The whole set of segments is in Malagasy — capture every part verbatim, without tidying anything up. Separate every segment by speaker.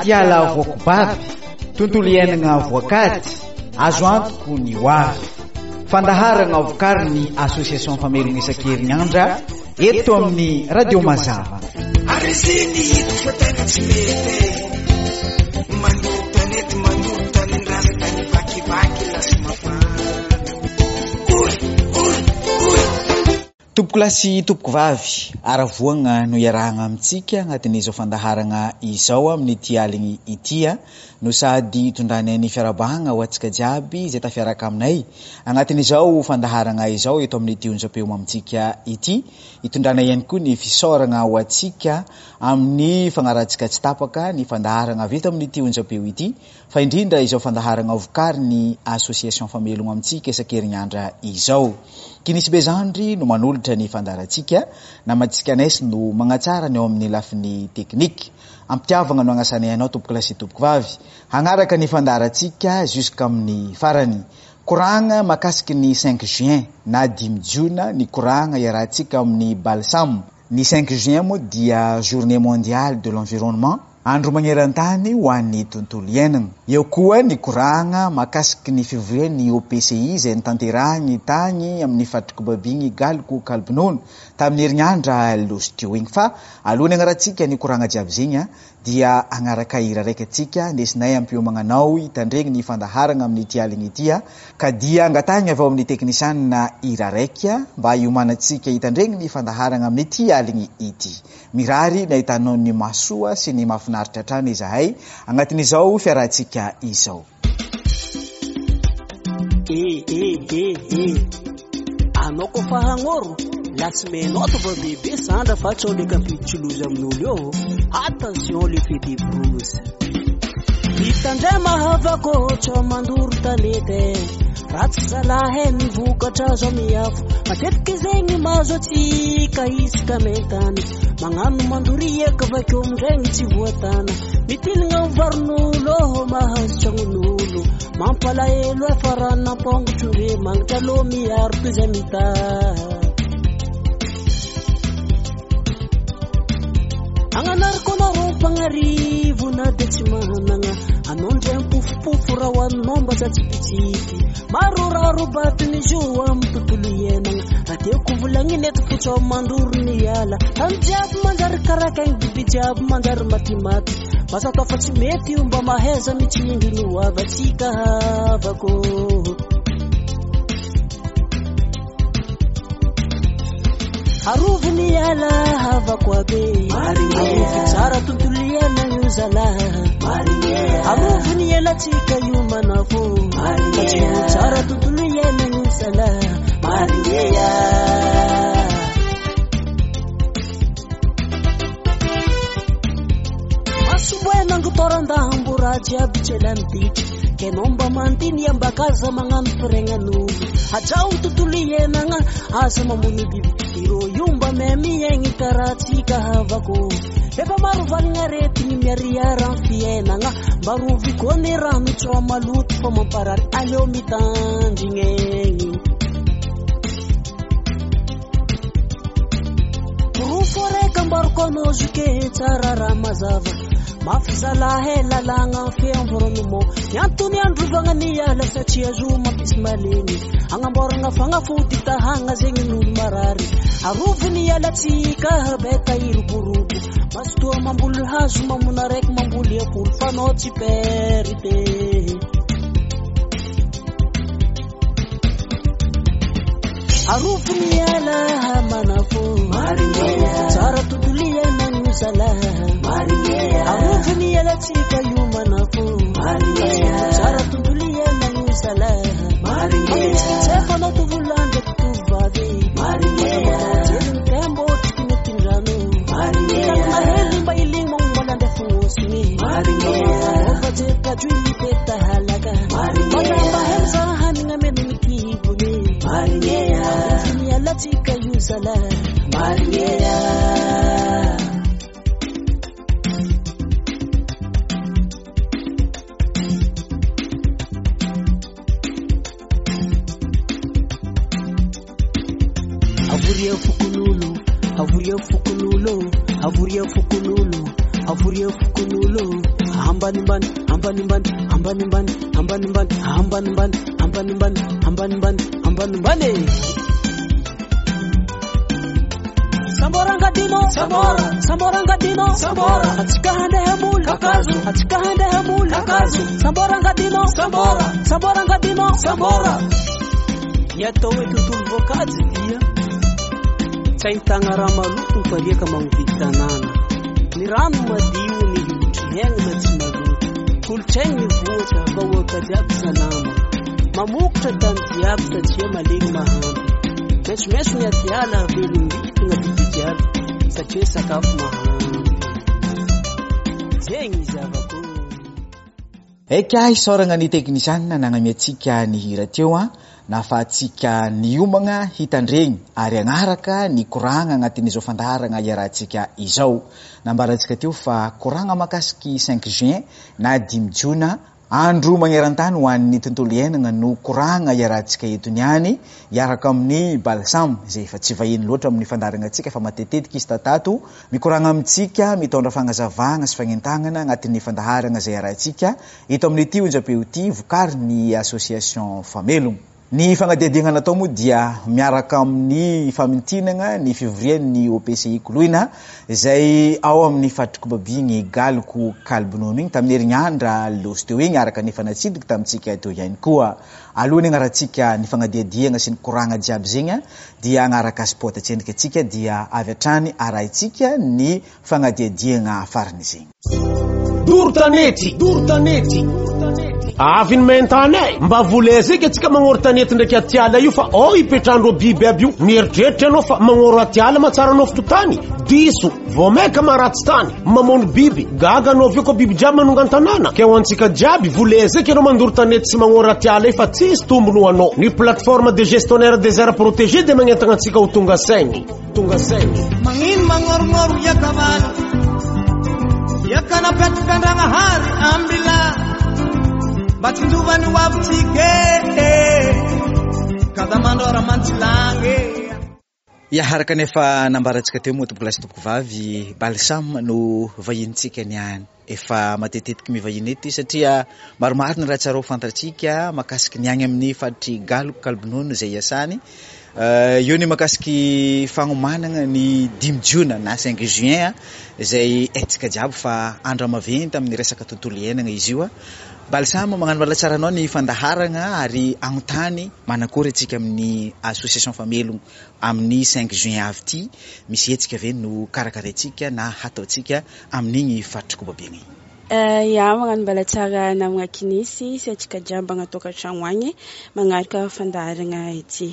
Speaker 1: atiala voakobaby, tontolo iainana voakady, azo antoko ny hoavy. Fandaharana vokary ny Association Famelona Isan-Kerinandra eto amin'ny Radio Mazava.
Speaker 2: Aresini fotana tsy mety manotana eto manotana ny rasta ny vakivaky lasa mafana.
Speaker 1: Tompoko lasy tompoko vavy, aravoana no iarahana amintsika agnatin'izao fandaharana izao amin'ny ity aligny ity no sady tondrany ny fiarabahana ho antsika jiaby izay tafiaraka aminay agnatin'izao fandaharana izao eto amin'ny ity onjam-peo amintsika ity, itondrana ihany koa ny fisaorana ho antsika amin'ny fagnarantsika tsy tapaka ny fandaharana vita amin'ny ity onjam-peo ity, fa indrindra izao fandaharana vokary ny Association Famelona amintsika Isan-Kerinandra izao. Kinisy Bezandry no manolotra ny fandarantsika, namantsika naisy no magnatsara ny ao amin'ny lafiny teknika. Ampitiavana no agnasana ianao tompoko lasy tompoko vavy, hagnaraka ny fandarantsika jusqu'à amin'ny farany. Koragna makasiky ny cinq juin na dimy jiona ny koragna iarahantsika amin'ny balsam. Ny cinq juin moa dia journée mondiale de l'environnement, andro magneran-tany ho an'ny tontolo iainana. Eo koa ny koragna makasiky ny fivorin'ny O P C I izay nitanterahany tany amin'ny fatriko babiny galiko kalbinono tamin'ny herinandra losy teo igny. Fa alohany agnarantsika ny koragna jiaby zegny dia agnaraka hira raiky atsika ndesinay ampiomagnanao hitandregny ny fandaharana amin'ny ity aligny ity, ka dia angatahigny avy ao amin'ny teknisianina hira raiky mba hiomanantsika hitandregny ny fandaharana amin'ny ity aligny ity. Mirary nahitanao ny masoa sy ny mahafinaritra hatrany izahay agnatin'izao fiarahantsika izao.
Speaker 3: Eh eh eh eh anao ko fa hagnoro lasy menao to va bebe sandra fa tsao le kampitolozy amin'olo eo. Attention les fait des brouses. Hitandray mahavako tsao mandoro talete ratsy zalahy ny vokatra zao miafo matetiky zegny mazo atsika isaka mentany magnano mandori eka vakeo amindregny tsy voatana mitilagna varon'olo mahazo tragnon'olo mampalahelo afarany nampongotro ndre magnatra lo miaro toy zay mita. Agnanariko anao mpagnarivo na de tsy managna anondre mpofopofo raha hoaninao mba tsatsipitsipy maroraro batiny zo amin'ny tontolo iainana rahateko volagniny eto fotsa ao mandoro ny ala tany jiaby manjary karakaigny biby jiaby manjary matimaty basa atao fa tsy mety io mba mahaiza mitsindry no avatsika havako. Haruvu ni ala havako abe Haruvu tsara tontolo iainana io zalahy Haruvu ni ala tsika io manafo Haruvu tsara tontolo iainana io zalahy Maringeya Masubuena ngutorandahambura jiaby chelantichi Kenomba mantini ambakaza mangano perenganulu Hajau tontolo iainana asa mamuni bibi Iro yumba memi yengi karatsika havako Eba maru valinga reti ni miariara fienanga Baru vikone rami chwa malutu pa mamparar Alyo mitanji ngengi Kurufore kambar kono juke tsarara mazava Mafizalahe lalanga fiamvoronumo Yantuni andruvanga ni ala sachi azuma pismaleni Angamboranga fanga futi tahanga zengi nulu marari Haruvu ni ala tsika beka iruburubu Mastua mambulu hazu mamunarek mambuli ya pulfano chiperite Haruvu ni ala manafo Maringeya Tsara tutulia na nyusala Maringeya Haruvu ni ala tsika yu manafo Maringeya Tsara tutulia na nyusala Maringeya Sefa na tuvulanda tuvade Maringeya Jelin tembo tikine tindrano Maringeya Kama heli mba ilimo mwanande fungosini Maringeya Ofa jeka jui peta halaka Maringeya Mwana mba hemza haninga meni mikibune Maringeya Haruvu ni ala tsika yu zala Maringeya Avuria fukululu, avuria fukululu, avuria fukululu, afuria fukunulo ambanimbani ambanimbani ambanimbani ambanimbani ambanimbani ambanimbani ambanimbani ambanimbani Samboranga dino Sambora Samboranga dino Sambora Atsikahande hemul Kakazu Atsikahande hemul Kakazu Samboranga dino Sambora Samboranga dino Sambora Yato wetu tulvokazi dia Saintanga ramalu Mparieka mangvitanana Ni ramu madiu ni hiutrihengu matsimagu Kulcheng ni vuota Bawa kajab sanama Mamukta tantiab Tachia maling mahambi Mesh mesh ni atiala Vilumbi Nga bibijab Sache sakaf mahambi Zeng zavako
Speaker 1: Eka isoranga ny teknisianina nagnamiatsika ny hira teo a nafahatsika niomagna hitandregny ary agnaraka ny koragna agnatin'izao fandaharagna iarahantsika izao nambarantsika teo fa koragna makasiky cinq juin na dimy jona andro magnerantany ho an'ny tontolo iainagna no koragna iarahantsika eto niany iaraka amin'ny balsam zay efa tsy vahiny loatra amin'ny fandaragna antsika fa matetetika izy tatato mikoragna amintsika mitondra fagnazavagna sy fagnentagnana agnatin'ny fandaharagna zay iarahantsika eto amin'ny ity onjapeo ity vokary ny association Famelogno. Ny fagnadiadiagna natao moa dia miaraka amin'ny famintinagna ny fivorian'ny O P C I Koloina izay ao amin'ny fatrikobabigny galiko kalbinono igny tamin'ny herignandra losy teo igny araka ny fanatsidika tamintsika teo ihany koa alohany agnarantsika ny fagnadiadiagna sy ny koragna jiaby zegny dia agnaraka sport atsendrika atsika dia avy atrany arahintsika ny fagnadiadiagna farany zegny
Speaker 4: Dortanety Dortanety Avy ny mentanay mba volezika atsika magnoro tanety ndraiky atiala io fa o ipetrandro biby aby io mieritreritra anao fa magnoro atiala matsara anao fototany diso vomeka maratsy tany mamono biby gaga anao aveo koa biby jiaby manonga an-tanàna ke ho antsika jiaby volezika anao mandoro tanety sy magnoro atiala io fa tsisy tombony ho anao ny plateforme de gestionnaire des aires protégées de magnentagna atsika ho tonga saigny tonga saigny
Speaker 2: Mangin mangorngor yakavalo Yakana petkandragna hari ambila Batinduvani wabtike Kada mandora mantilange
Speaker 1: Iharaka nefa nambarantsika teo moa tompoko lasy tompoko vavy balsam no vahintsika niany efa matetetika mivahiny eto satria maromaro ny raha tsara ho fantatsika makasiky niany amin'ny fatry galiko kalbinono zay iasany io ny makasiky fagnomanagna ny dimy jona na cinq juin zay etsika jiaby fa andro maventy amin'ny resaka tontolo iainagna izy io balsam magnano malatsara anao ny fandaharagna ary agnontany manakory atsika amin'ny association Famelogno amin'ny cinq juin avy ity misy etsika ve no karakaraitsika na hataotsika amin'igny fatrikobabigny
Speaker 5: ya magnano balatsara namagna kinisy sy atsika jiaby agnatokatragno agny magnaraka fandaharagna ity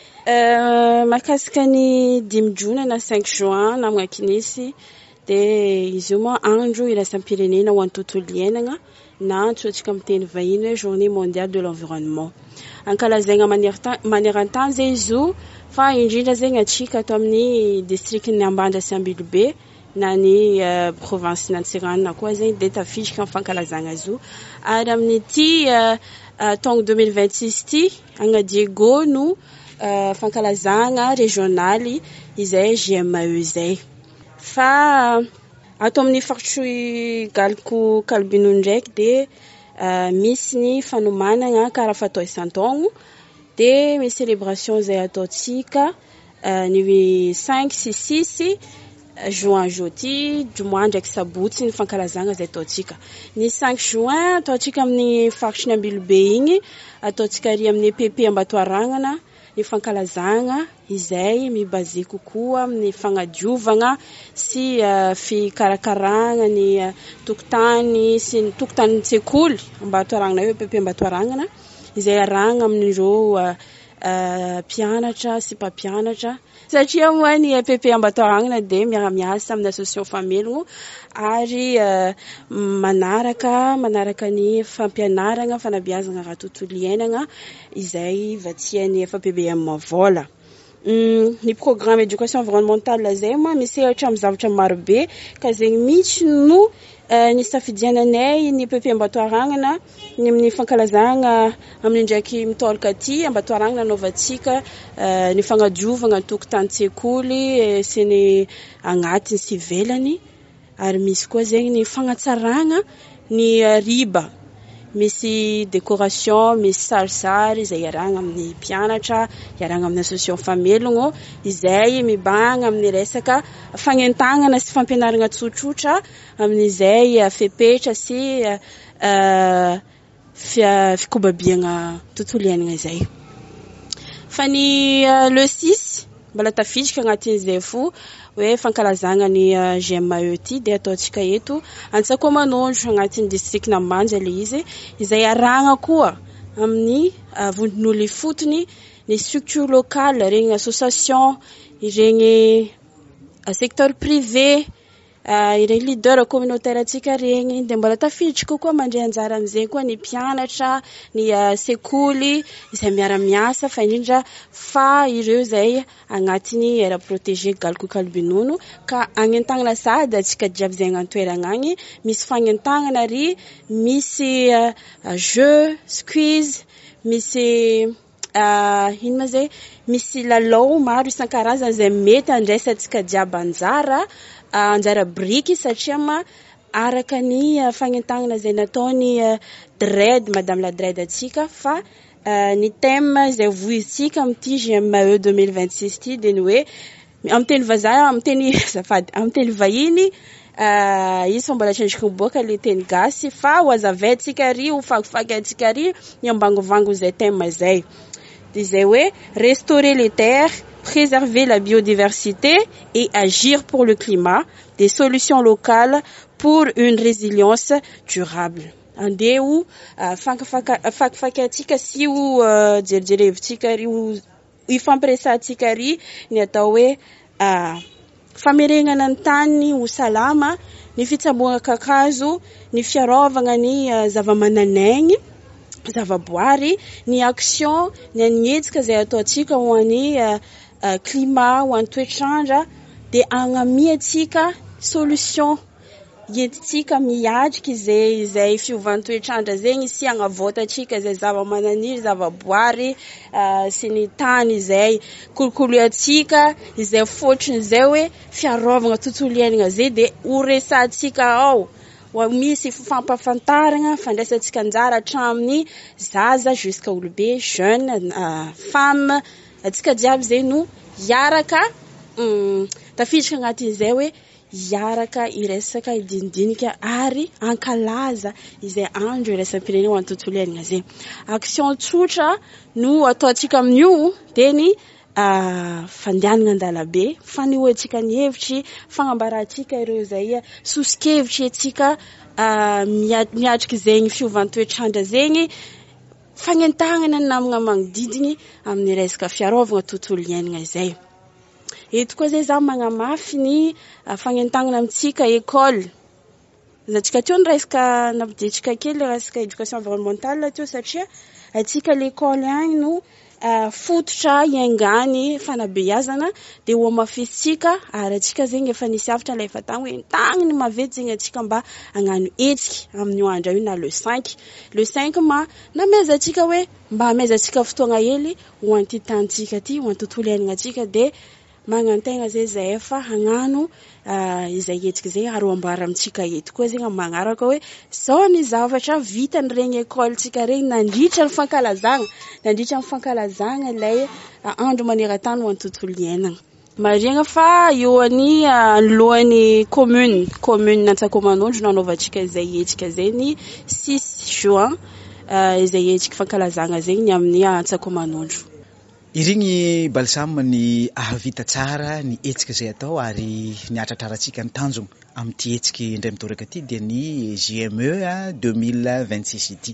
Speaker 5: makasika ny dimy jona na cinq juin namagna kinisy de izy io moa andro iraisam-pirenena ho an'ny tontolo iainagna na antsoatsika amin'ny teny vahiny hoe journée mondiale de l'environnement ankalazaigna maneran-tany zay izy io fa indrindra zegny atsika ato amin'ny district ny Ambandra sy Ambilobe na ny province n'Antsiranana koa zegny de tafiditra amin'ny fankalazagna izy io ary amin'ity taogno deux mille vingt-six ty agna Diego no fankalazagna régionaly izay G M A E zay fa ato amin'ny faritry galiko kalbinono ndraiky de misy ny fanomanagna karaha fatao isan-taogno de misy célébration zay ataotsika ny cinq six six juin jeudi juma ndraiky sabotsy ny fankalazagna zay ataotsika ny cinq juin ataotsika amin'ny faritry ny Ambilobe igny ataotsika ry amin'ny P P Ambatoaragnana ny fankalazagna izay mibaze kokoa amin'ny fagnadiovagna sy fikarakaragna ny tokotany sy ny tokotany tsekoly Ambatoaragnana io P P Ambatoaragnana izay aragna amin'ireo mpianatra sy mpampianatra satria moa ny P P Ambatoaragnana de miara-miasa amin'ny association Famelogno ary manaraka manaraka ny fampianaragna fanabeazagna raha tontolo iainagna izay vatsian'ny F P B M vola ny programme éducation environnementale zay moa misehatra amin'ny zavatra marobe ka zegny mihitsy no ny safidiananay ny P P Ambatoaragnana ny amin'ny fankalazagna amin'ny ndraiky mitolaka aty Ambatoaragnana anaovantsika ny fagnadiovagna tokotany tsekoly sy ny agnatiny sy ivelany ary misy koa zegny ny fagnatsaragna ny uh, riba. Misy décoration, misy sarisary izay iaragna amin'ny mpianatra, iaragna amin'ny association famelogno, izay mibahagna amin'ny resaka fagnentagnana sy fampianaragna tsotsotra amin'izay uh, fepetra sy uh, uh, fikobabiagna tontolo iainagna izay. Fa ny uh, le six mbola tafiditra agnatin'izay fo hoe fankalazagna ny uh, G M A E ty dia ataontsika eto Antsakomanondro agnatin'ny district Namanja le izy izay aragna koa amin'ny uh, vondron'olo ifotony ny structure locale, regny association, ireny uh, secteur privé, uh, ireny leader communautaire atsika regny, dia mbola tafiditra kokoa mandray anjara amin'izay koa ny mpianatra, ny uh, sekoly izay miara-miasa fa indrindra fa ireo zay agnatiny aire protégée Galikokalbinono ka agnentagnana sady atsika jiaby zay agnan-toeragna agny, misy fagnentagnana ry, misy uh, uh, jeu, quiz, misy uh, ino ma zay, misy lalao maro isan-karazany zay mety andraisa atsika jiaby anjara, uh, anjara briky satria ma araka ny uh, fagnentagnana zay nataony uh, Dred, Madame la Dred atsika fa uh, ny thème zay voizitsika amin'ity G M A E deux mille vingt-six ty dia ny hoe amin'ny teny vazaha, amin'ny teny zafady, amin'ny teny vahiny uh, izy fa mbola tsendriky miboaka le teny gasy fa ho azavaintsika ry, ho fakifaky atsika ry ny ambangovango zay thème zay. Disait ouais, restaurer les terres, préserver la biodiversité et agir pour le climat, des solutions locales pour une résilience durable. Ande ou fakfaky atsika sy ou jerejerevitsika ry ou ifampiresatsika ry ny atao hoe famerenana ny tany ho salama, ny fitsaboana kakazo, ny fiarovana ny zavamananaigny, zavaboary, ny action, ny agnetsika zay ataontsika ho an'ny uh, uh, climat, ho an'ny toetrandra, dia agnamiatsika solution entitsika miatriky izay izay fiovan'ny toetrandra zegny sy agnavoatantsika izay zavamananiry, zavaboary uh, sy ny tany izay kolokoloantsika izay fôtriny izay hoe fiarovana tontolo iainagna zay dia ho resatsika ao. Wa misy fampafantaragna fandraisantsika anjara hatramin'ny zaza jusqu'à olobe, jeune, uh, femme, atsika jiaby zay no hiaraka um, tafiditra agnatin'izay hoe hiaraka iresaka idinidinika ary ankalaza izay andro iraisam-pirenena ho an'ny tontolo iainagna zay. Action tsotra no ataontsika amin'io dia ny Uh, fandehanana andalabe, fanehoantsika ny hevitry, fagnambarantsika ireo zay sosikevitry atsika uh, miatriky zegny fiovan'ny toetrandra zegny, fagnentagnana ny namagna magnodidiny amin'ny resaka fiarovana tontolo iainagna izay. Eto koa zay za magnamafy ny uh, fagnentagnana amintsika école. Zatsika teo ny resaka nampiditsika kely resaka éducation environnementale teo satria atsika l'école agny no Uh, fototra iaingany fanabeazana dia ho amafisitsika ary atsika zegny efa nisy avatra ilay efa tagny hoe tagniny mavety zegny atsika mba hagnano etsika amin'ny andro io na le cinq. Le cinq ma nameza atsika hoe mba hameza atsika fotoagna hely ho an'ity tantsika ty, ho an'ny tontolo iainagna atsika dia magnantegna zay zay efa hagnano uh, izay etsika zay ary ambara amintsika eto koa zegny magnaraka hoe zao ny zavatra vitany regny école tsika regny nandritra ny fankalazagna nandritra ny fankalazagna ilay uh, andro maneran-tany ho an'ny tontolo iainagna. Mariagna fa eo any uh, lohan'ny commune commune Antsakomanondro nanaovantsika izay etsika zay ny six juin uh, izay etsika fankalazagna zegny amin'ny Antsakomanondro.
Speaker 1: Irigny balsam ny ahavita tsara ny etsika zay atao ary ny atratrarantsika ny tanjona amin'ity etsika indray mitoraka ty dia ny G M E deux mille vingt-six ity.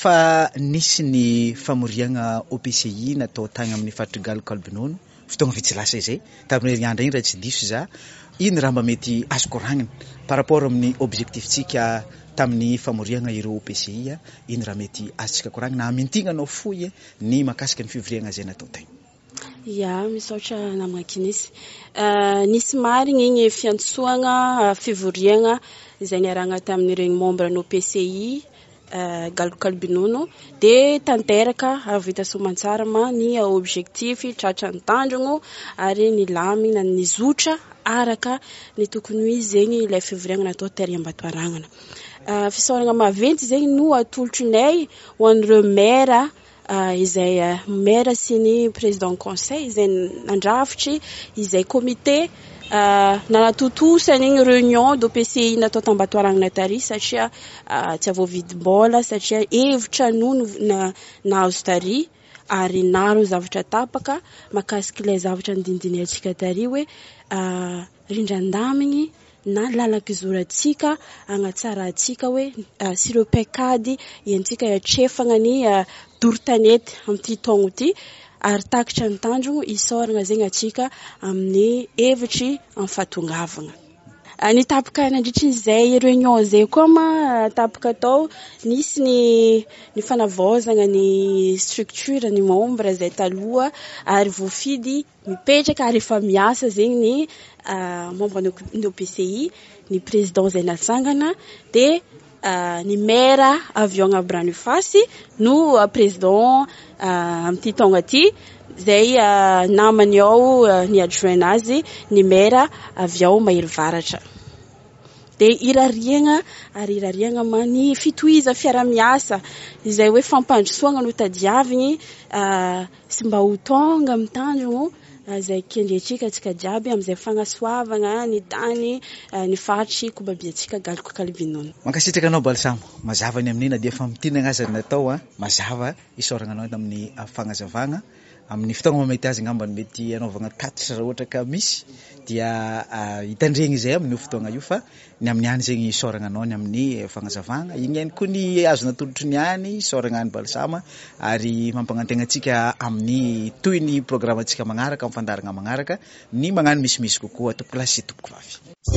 Speaker 1: Fa nisy ny famoriagna O P C I natao tagny amin'ny faritry Galikokalbinono fotoagna vitsy lasa izay tamin'ny andra igny raha tsy diso za, iny raha mba mety azo koragnina par rapport amin'ny objectif-tsika tamin'ny famoriagna ireo O P C I, iny raha mety azontsika koragnina amintignanao foy ny makasika ny fivoriagna zay natao tagny.
Speaker 5: Ya, misaotra namagna kinisy. Uh, nisy marigny igny fiantsoagna uh, fivoriagna izay niaragna tamin'ireny membre ny O P C I galokalobinono de tanteraka vita soamantsara ma ny objectif tratra ny tandrogno ary ny lamina ny zotra araka ny tokony ho izy zegny ilay fivoriagna natao tery Ambatoaragnana. Fisaoragna maventy zegny no atolotrinay ho an'ireo maire izay maire sy ny président conseil izay nandrafitry izay comité nanatotosany igny réunion d'O P C I natao Tambatoaragnana tary satria tsy avovidim-bola satria hevitra nono na nahazo tary ary naro zavatra tapaka makasika ilay zavatra nindindiny atsika tary hoe rindran-damigny na lalaka izorantsika agnatsara atsika hoe sy ireo paikady iantsika iatrefagna ny doro-tanety amin'ity taogno ity ary takitra ny tandrogno isaoragna zegny atsika amin'ny hevitry amin'ny fahatongavagna. Ny tapaka nandritran'izay réunion zay koa ma tapaka tao nisy ny ny fanavaozana ny structure ny membre zay taloha ary voafidy mipetraka ary efa miasa zegny ny membre ny O P C I ny président zay natsangana de ny maire avion Branifasy no président amin'ity taogno aty zay namany ao ny adjoint azy ny maire aviao Maherivaratra. De irariagna ary irariagna ma ny fitohiza fiara-miasa izay hoe fampandrosoagna no tadiavigny sy mba ho tonga amin'ny tandrogno zay kendretsika atsika jiaby amin'izay fagnasoavagna ny tany ny faritry kobabiatsika galokalobinono.
Speaker 1: Mankasitraka anao Balsamo, mazava ny amin'iny na dia efa mitinagna azy natao a mazava isaoragna anao amin'ny fagnazavagna amin'ny fotoagna mety azy ngamba mety anaovagna tatra raha ohatra ka misy dia hitandregny izay amin'ny fotoagna io fa ny amin'ny any zegny isaoragna anao ny amin'ny fagnazavagna igny ihany koa ny azo natolotry ny any isaoragna any Balsama ary mampanantegna atsika amin'ny toy ny programme atsika magnaraka amin'ny fandaragna magnaraka ny magnano misimisy kokoa tompoko lasy tompoko vavy.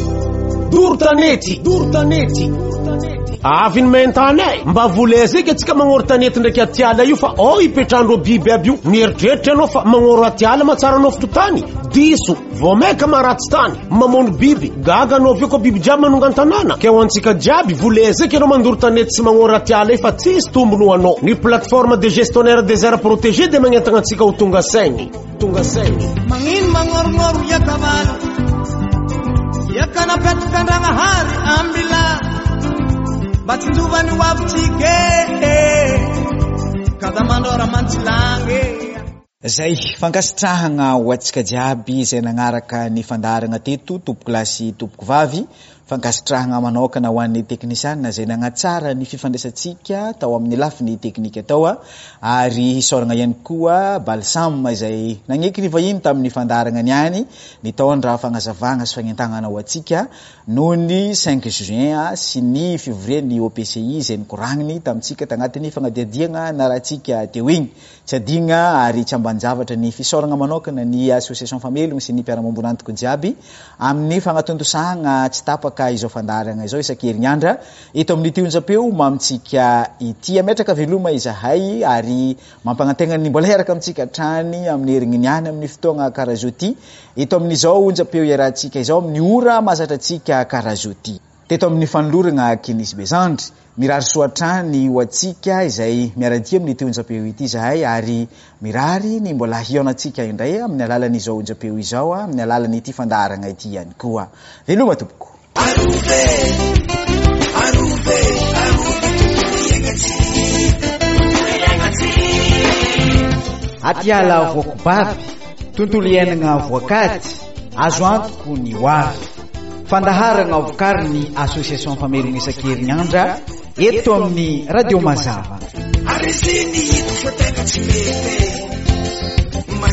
Speaker 4: Doro tanety, doro tanety. Avy ny mentanay mba volezika atsika magnoro tanety ndraiky atiala io fa ao ipetrandro biby aby io mieritreritra anao fa magnoro atiala matsara anao fototany diso vomaika maratsy tany mamono biby gaga anao aveo koa biby jiaby manonga an-tanàna ke ho antsika jiaby volezika anao mandoro tanety sy magnoro atiala io fa tsisy tombony ho anao. Ny plateforme de gestionnaire des aires protégées de magnentagna atsika ho tonga saigny tonga saigny
Speaker 2: magnino magnorongoro yakavalo yakana petrikandagna hari ambila batinduvani wavtsike kada mandora mantsilange.
Speaker 1: Zay fankasitrahagna ho atsika jiaby izay nagnaraka ny fandaragna teto tompoko lasy tompoko vavy fankasitrahagna manokana ho an'ny teknisianina zay nagnatsara ny fifandraisantsika tao amin'ny lafiny teknika tao ary isaoragna ihany koa Balsam izay nagneky ny vahiny tamin'ny fandaragna ny any ny taondra fagnazavagna sy fagnentagnana ho atsika noho ny cinq juin sy ny fivorian'ny O P C I izay nikoragniny tamintsika tagnatin'ny fagnadiadiagna naratsika teo igny tsy adigna ary tsy ambanjavatra ny fisaoragna manokana ny association famelogno sy ny mpiara-mambonantoko jiaby amin'ny fagnatondosagna tsy tapaka izao fandaragna izao isan-kerinandra eto amin'ny tionjapeo mamitsika ity ametraka veloma izahay ary mampanantegna ny mbola heraka amintsika trany amin'ny herigny niany amin'ny fotoagna karaha zao ty eto amin'izao onjapeo iarahantsika izao amin'ny ora mahazatra atsika karaha zao ty teto amin'ny fanoloragna Kinisy Bezandry mirary soatrany ho atsika izay miaradia amin'ny tionjapeo ity izahay ary mirary ny mbola hionatsika indray amin'ny alalan'izao onjapeo izao amin'ny alalan'ity fandaragna ity ihany koa veloma tompoko.
Speaker 2: Aruve, aruve, aruve,
Speaker 1: atiala voakobavy tontolo iainagna voakady azo antoko ny hoavy fandaharagna vokary ny association famelogna isan-kerinandra eto amin'ny radio mazava.
Speaker 2: Arizini hito fa tena tsy mety